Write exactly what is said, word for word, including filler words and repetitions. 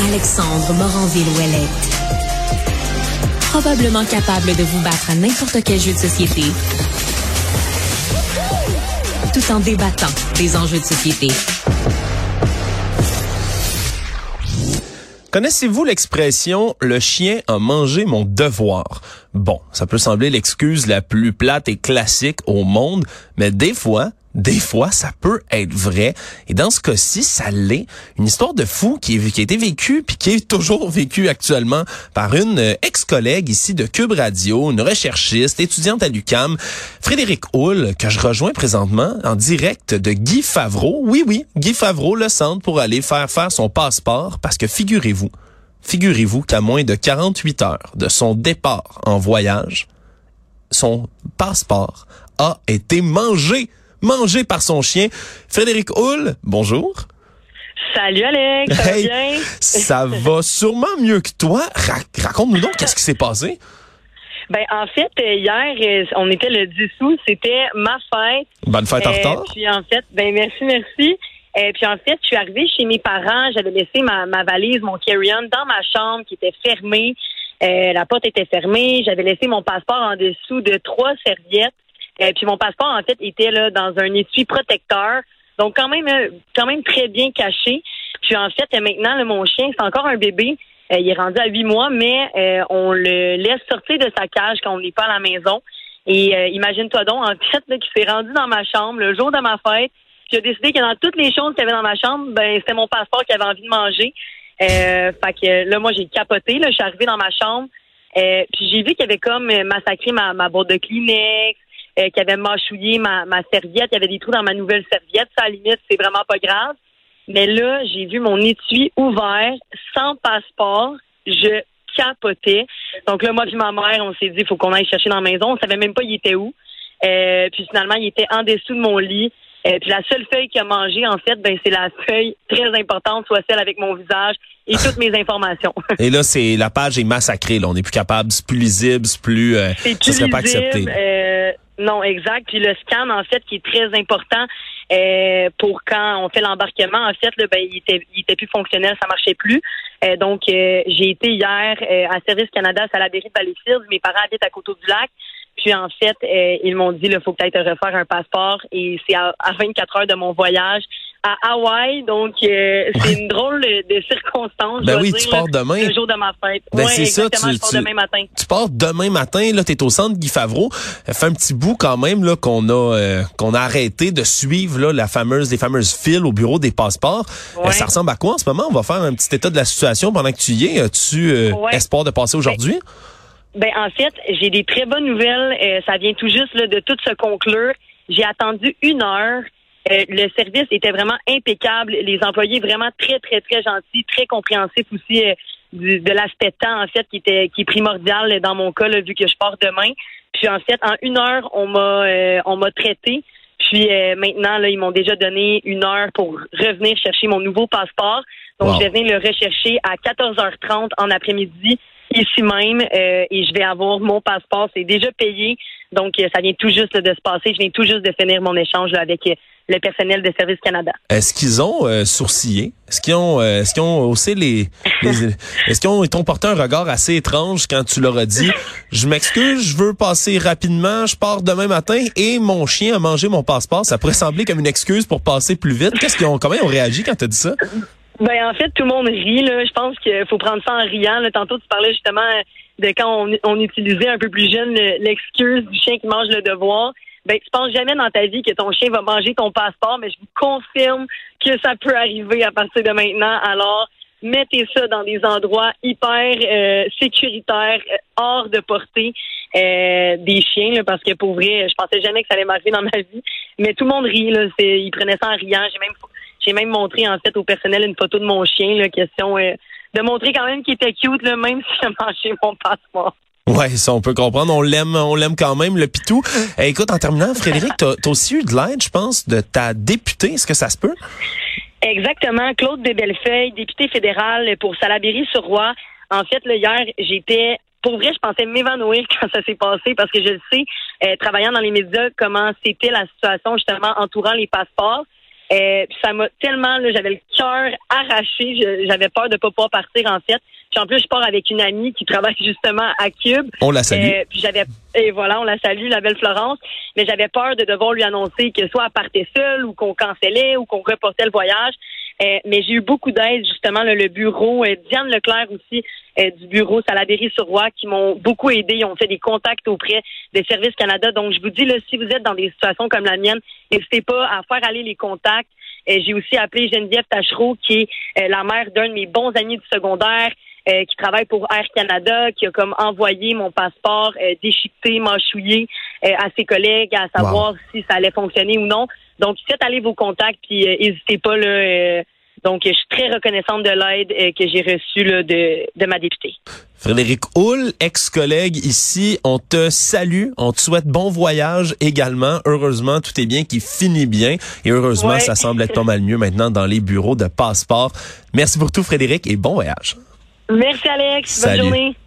Alexandre Moranville-Ouellette. Probablement capable de vous battre à n'importe quel jeu de société, tout en débattant des enjeux de société. Connaissez-vous l'expression « le chien a mangé mon devoir » ? Bon, ça peut sembler l'excuse la plus plate et classique au monde, mais des fois, des fois, ça peut être vrai. Et dans ce cas-ci, ça l'est. Une histoire de fou qui, est, qui a été vécue puis qui est toujours vécue actuellement par une ex-collègue ici de Cube Radio, une recherchiste, étudiante à l'U Q A M, Frédéric Houle, que je rejoins présentement en direct de Guy Favreau. Oui, oui, Guy Favreau, le centre pour aller faire faire son passeport parce que figurez-vous, figurez-vous qu'à moins de quarante-huit heures de son départ en voyage, son passeport a été mangé. Mangé par son chien. Frédéric Houle, bonjour. Salut Alex, ça hey, va bien? Ça va sûrement mieux que toi. Ra- raconte-nous donc, qu'est-ce qui s'est passé? Ben en fait, hier, on était le dix août, c'était ma fête. Bonne fête en euh, retard. Puis en fait, ben merci, merci. Et euh, puis en fait, je suis arrivée chez mes parents, j'avais laissé ma, ma valise, mon carry-on dans ma chambre qui était fermée. Euh, la porte était fermée, j'avais laissé mon passeport en dessous de trois serviettes. Euh, puis mon passeport, en fait, était là dans un étui protecteur. Donc, quand même euh, quand même très bien caché. Puis, en fait, euh, maintenant, là, mon chien, c'est encore un bébé. Euh, il est rendu à huit mois, mais euh, on le laisse sortir de sa cage quand on n'est pas à la maison. Et euh, imagine-toi donc, en fait, là, qu'il s'est rendu dans ma chambre le jour de ma fête. Puis, il a décidé que dans toutes les choses qu'il y avait dans ma chambre, ben c'était mon passeport qu'il avait envie de manger. Euh, fait que là, moi, j'ai capoté. Là, je suis arrivée dans ma chambre. Euh, puis, j'ai vu qu'il avait comme massacré ma, ma boîte de Kleenex. Euh, qui avait mâchouillé ma, ma serviette. Il y avait des trous dans ma nouvelle serviette. Ça, à la limite, c'est vraiment pas grave. Mais là, j'ai vu mon étui ouvert, sans passeport. Je capotais. Donc là, moi et ma mère, on s'est dit, il faut qu'on aille chercher dans la maison. On savait même pas il était où. Euh, puis finalement, il était en dessous de mon lit. Euh, puis la seule feuille qu'il a mangée, en fait, ben c'est la feuille très importante, soit celle avec mon visage et toutes mes informations. Et là, c'est la page est massacrée. Là, on n'est plus capable, c'est plus lisible, c'est plus, euh, c'est plus ça serait pas lisible, accepté. Euh, non, exact. Puis le scan, en fait, qui est très important euh, pour quand on fait l'embarquement, en fait, là, ben il était, il était plus fonctionnel, ça marchait plus. Euh, donc, euh, j'ai été hier euh, à Service Canada, à la Salaberry de Valleyfield. Mes parents habitent à Coteau-du-Lac. Puis en fait, euh, ils m'ont dit, il faut peut-être refaire un passeport. Et c'est à, à vingt-quatre heures de mon voyage à Hawaï. Donc, euh, c'est une drôle de, de circonstance. Ben je oui, dire, tu pars là, demain. le jour de ma fête. Ben ouais, c'est ça, exactement, tu, je pars tu, demain matin. tu pars demain matin, là, t'es au centre Guy Favreau. Ça fait un petit bout quand même, là, qu'on a, euh, qu'on a arrêté de suivre, là, la fameuse, les fameuses files au bureau des passeports. Ouais. Euh, ça ressemble à quoi en ce moment? On va faire un petit état de la situation pendant que tu y es. As-tu euh, Ouais. espoir de passer aujourd'hui? Ben en fait, j'ai des très bonnes nouvelles. Euh, ça vient tout juste là, de tout se conclure. J'ai attendu une heure. Euh, le service était vraiment impeccable. Les employés vraiment très, très, très gentils, très compréhensifs aussi euh, du, de l'aspect temps, en fait, qui était qui est primordial dans mon cas, là, vu que je pars demain. Puis en fait, en une heure, on m'a euh, on m'a traité. Puis euh, maintenant, là, ils m'ont déjà donné une heure pour revenir chercher mon nouveau passeport. Donc, Wow. je vais venir le rechercher à quatorze heures trente en après-midi, ici même, euh, et je vais avoir mon passeport. C'est déjà payé. Donc, euh, ça vient tout juste là, de se passer. Je viens tout juste de finir mon échange là, avec euh, le personnel de Service Canada. Est-ce qu'ils ont euh, sourcillé? Est-ce qu'ils ont, euh, est-ce qu'ils ont haussé les, les est-ce qu'ils ont, ils t'ont porté un regard assez étrange quand tu leur as dit, je m'excuse, je veux passer rapidement, je pars demain matin et mon chien a mangé mon passeport. Ça pourrait sembler comme une excuse pour passer plus vite. Qu'est-ce qu'ils ont, comment ils ont réagi quand t'as dit ça? Ben en fait, tout le monde rit. Là. Je pense qu'il faut prendre ça en riant. Là. Tantôt, tu parlais justement de quand on, on utilisait un peu plus jeune le, l'excuse du chien qui mange le devoir. Ben, tu penses jamais dans ta vie que ton chien va manger ton passeport, mais je vous confirme que ça peut arriver à partir de maintenant. Alors, mettez ça dans des endroits hyper euh, sécuritaires, euh, hors de portée euh, des chiens, là, parce que pour vrai, je pensais jamais que ça allait m'arriver dans ma vie. Mais tout le monde rit, là. C'est, ils prenaient ça en riant. J'ai même J'ai même montré, en fait, au personnel une photo de mon chien, là, question euh, de montrer quand même qu'il était cute, là, même si a mangé mon passeport. Ouais, ça, on peut comprendre. On l'aime, on l'aime quand même, le pitou. Eh, écoute, en terminant, Frédéric, t'as, t'as aussi eu de l'aide, je pense, de ta députée. Est-ce que ça se peut? Exactement. Claude de Bellefeuille, député fédéral pour Salaberry-sur-Roi. En fait, là, hier, j'étais... Pour vrai, je pensais m'évanouir quand ça s'est passé parce que je le sais, euh, travaillant dans les médias, comment c'était la situation, justement, entourant les passeports. Euh, puis ça m'a tellement, là, j'avais le cœur arraché. Je, j'avais peur de pas pouvoir partir, en fait. Puis en plus, je pars avec une amie qui travaille justement à Cube. On la salue. Euh, puis j'avais, et voilà, on la salue, la belle Florence. Mais j'avais peur de devoir lui annoncer que soit elle partait seule ou qu'on cancellait ou qu'on reportait le voyage. Euh, mais j'ai eu beaucoup d'aide, justement, là, le bureau, euh, Diane Leclerc aussi, euh, du bureau Salaberry-sur-Roi, qui m'ont beaucoup aidé. Ils ont fait des contacts auprès des Services Canada. Donc, je vous dis, là, si vous êtes dans des situations comme la mienne, n'hésitez pas à faire aller les contacts. Euh, j'ai aussi appelé Geneviève Tachereau, qui est euh, la mère d'un de mes bons amis du secondaire, euh, qui travaille pour Air Canada, qui a comme envoyé mon passeport euh, déchiqueté, mâchouillé euh, à ses collègues, à savoir wow. si ça allait fonctionner ou non. Donc, faites aller vos contacts, puis euh, n'hésitez pas, là. Euh, donc, je suis très reconnaissante de l'aide euh, que j'ai reçue là, de, de ma députée. Frédéric Houle, ex-collègue ici, on te salue, on te souhaite bon voyage également. Heureusement, tout est bien, qui finit bien. Et heureusement, ouais. ça semble être pas mal mieux maintenant dans les bureaux de passeport. Merci pour tout, Frédéric, et bon voyage. Merci, Alex. Salut. Bonne journée.